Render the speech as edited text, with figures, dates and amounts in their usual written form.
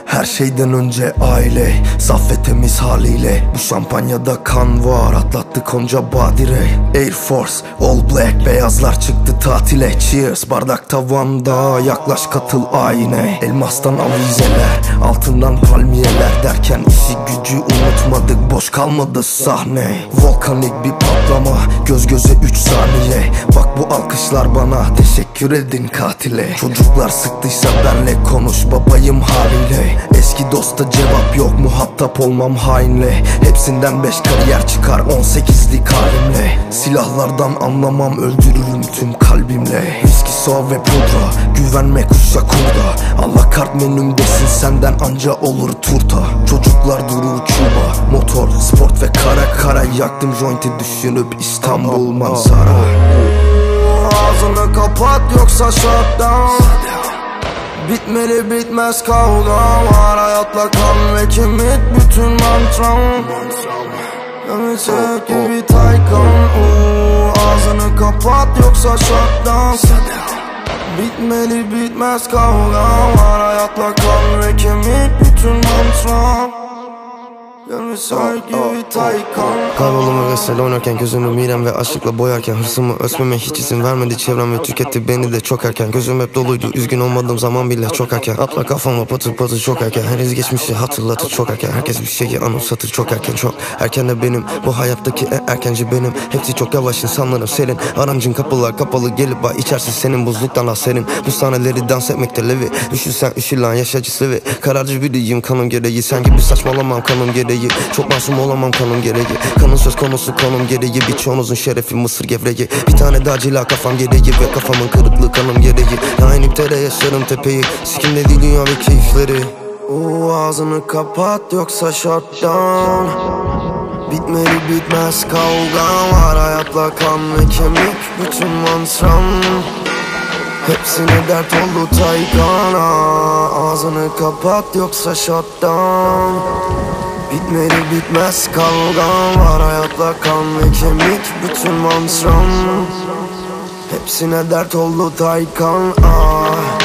Her şeyden önce aile, saf ve temiz haliyle. Bu şampanyada kan var, atlattık onca badire. Air Force, All Black, beyazlar çıktı tatile. Cheers, bardak tavanda, yaklaş katıl ayine. Elmastan avizeler, altından palmiyeler derken işi gücü unutmadık, boş kalmadı sahne. Volkanik bir patlama, göz göze 3 saniye. Bak bu alkışlar bana, teşekkür edin katile. Çocuklar sıktıysa benle konuş, babayım haliyle. Eski dosta cevap yok, muhatap olmam hainle. Hepsinden 5 kariyer çıkar 18'lik halimle. Silahlardan anlamam, öldürürüm tüm kalbimle. Viski, soğuk ve pudra, güvenme kuşa kurda. Allah kart menümdesin, senden anca olur turta. Çocuklar durur Küba, motor, sport ve kara yaktım jointi düşünüp İstanbul manzara. Ağzını kapat yoksa shutdown. Bitmeli bitmez kavga var, hayatla kan ve kemik bütün mantram. Ömürsek gibi Taycan. Ağzını kapat yoksa shutdown. Bitmeli bitmez kavga var, hayatla kan ve kemik bütün mantram. Kaybolum ve oynarken gözümü mirem ve aşıkla boyarken. Hırsımı ölçmeme hiç izin vermedi çevrem ve tüketti beni de çok erken. Gözüm hep doluydu, üzgün olmadığım zaman bile çok erken. Atla kafama patır patır çok erken. Her iz geçmişi hatırlatır çok erken. Herkes bir şeyi anımsatır çok erken. Çok erken de benim, bu hayattaki en erkenci benim. Hepsi çok yavaş, insanlarım serin. Arancın kapılar kapalı, gelip bay içersin senin, buzluktan al serin. Bu sahneleri dans etmekte levi. Üşürsen üşür lan, yaşacısı ve kararcı biriyim kanım gereği. Sen gibi saçmalamam kanım gereği. Çok masum olamam kanım gereği. Kanın söz konusu kanım gereği. Birçoğunuzun şerefi mısır gevreği. Bir tane daha cila kafam gereği ve kafamın kırıklığı kanım gereği. Aynı tere yaşarım tepeyi. Sikimde değil dünya ve keyifleri. Ağzını kapat yoksa shutdown. Bitmeli bitmez kavga var, hayatla kan ve kemik bütün mantram. Hepsine dert oldu Taycan'a. Ağzını kapat yoksa shutdown. Bitmeli bitmez kavga var, hayatla kan ve kemik bütün mantram. Hepsine dert oldu Taycan.